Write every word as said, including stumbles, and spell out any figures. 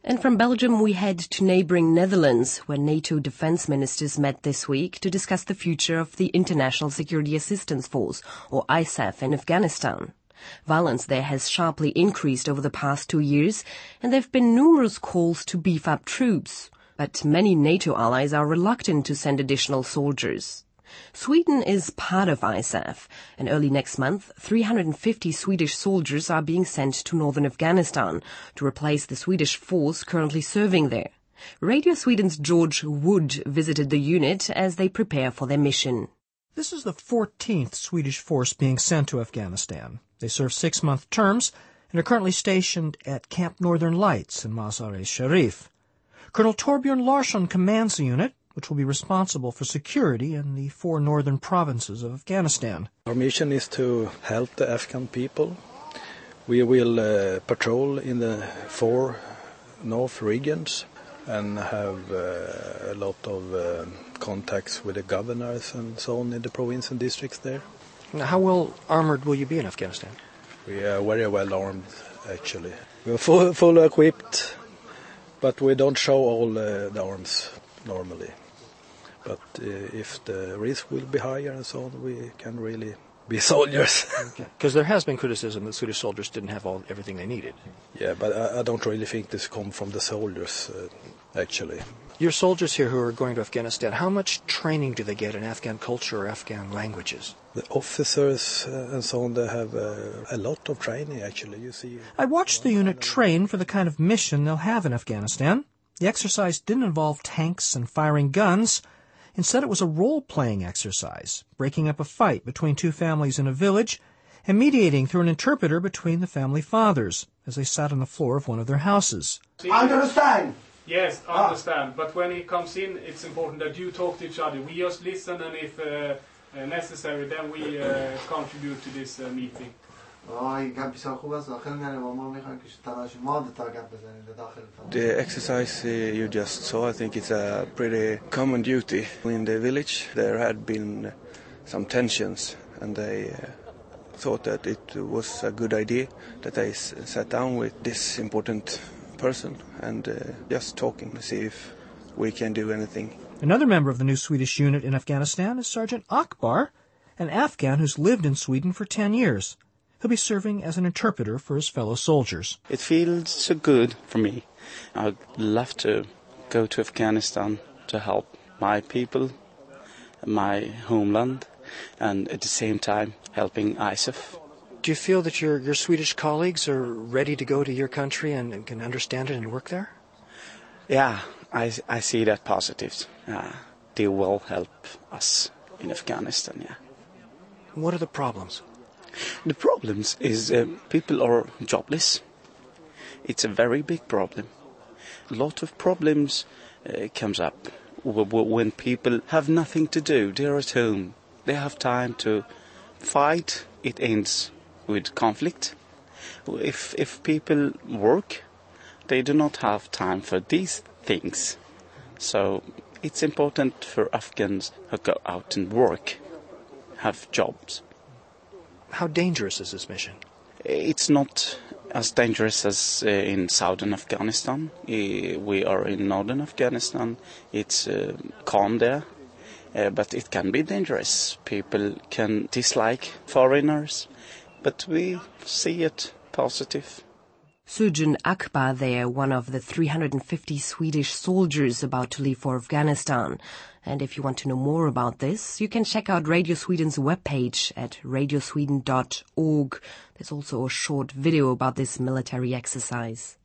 And from Belgium we head to neighbouring Netherlands, where NATO defence ministers met this week to discuss the future of the International Security Assistance Force, or I S A F, in Afghanistan. Violence there has sharply increased over the past two years, and there have been numerous calls to beef up troops. But many NATO allies are reluctant to send additional soldiers. Sweden is part of I S A F, and early next month, three hundred fifty Swedish soldiers are being sent to northern Afghanistan to replace the Swedish force currently serving there. Radio Sweden's George Wood visited the unit as they prepare for their mission. This is the fourteenth Swedish force being sent to Afghanistan. They serve six-month terms and are currently stationed at Camp Northern Lights in Mazar-e-Sharif. Colonel Torbjörn Larsson commands the unit, which will be responsible for security in the four northern provinces of Afghanistan. Our mission is to help the Afghan people. We will uh, patrol in the four north regions and have uh, a lot of uh, contacts with the governors and so on in the province and districts there. Now, how well armored will you be in Afghanistan? We are very well armed, actually. We are full, fully equipped, but we don't show all uh, the arms normally. But uh, if the risk will be higher and so on, we can really be soldiers. Because there has been criticism that Swedish soldiers didn't have all everything they needed. Yeah, but I, I don't really think this comes from the soldiers, uh, actually. Your soldiers here who are going to Afghanistan, how much training do they get in Afghan culture or Afghan languages? The officers uh, and so on, they have uh, a lot of training, actually. You see. I watched the unit train for the kind of mission they'll have in Afghanistan. The exercise didn't involve tanks and firing guns. Instead, it was a role-playing exercise, breaking up a fight between two families in a village and mediating through an interpreter between the family fathers as they sat on the floor of one of their houses. Understand? Yes, I understand. Ah. But when he comes in, it's important that you talk to each other. We just listen, and if uh, uh, necessary, then we uh, contribute to this uh, meeting. The exercise uh, you just saw, I think it's a pretty common duty. In the village there had been some tensions, and they uh, thought that it was a good idea that they s- sat down with this important person and uh, just talking to see if we can do anything. Another member of the new Swedish unit in Afghanistan is Sergeant Akbar, an Afghan who's lived in Sweden for ten years. He'll be serving as an interpreter for his fellow soldiers. It feels so good for me. I'd love to go to Afghanistan to help my people, my homeland, and at the same time helping I S A F. Do you feel that your, your Swedish colleagues are ready to go to your country and, and can understand it and work there? Yeah, I, I see that positive. Uh, they will help us in Afghanistan, yeah. What are the problems? The problems is uh, people are jobless. It's a very big problem. A lot of problems uh, comes up w- w- when people have nothing to do. They're at home. They have time to fight. It ends with conflict. If if people work, they do not have time for these things. So it's important for Afghans who go out and work, have jobs. How dangerous is this mission? It's not as dangerous as uh, in southern Afghanistan. Uh, we are in northern Afghanistan. It's uh, calm there, uh, but it can be dangerous. People can dislike foreigners, but we see it positive. Sergeant Akbar there, one of the three hundred fifty Swedish soldiers about to leave for Afghanistan. And if you want to know more about this, you can check out Radio Sweden's webpage at radio sweden dot org. There's also a short video about this military exercise.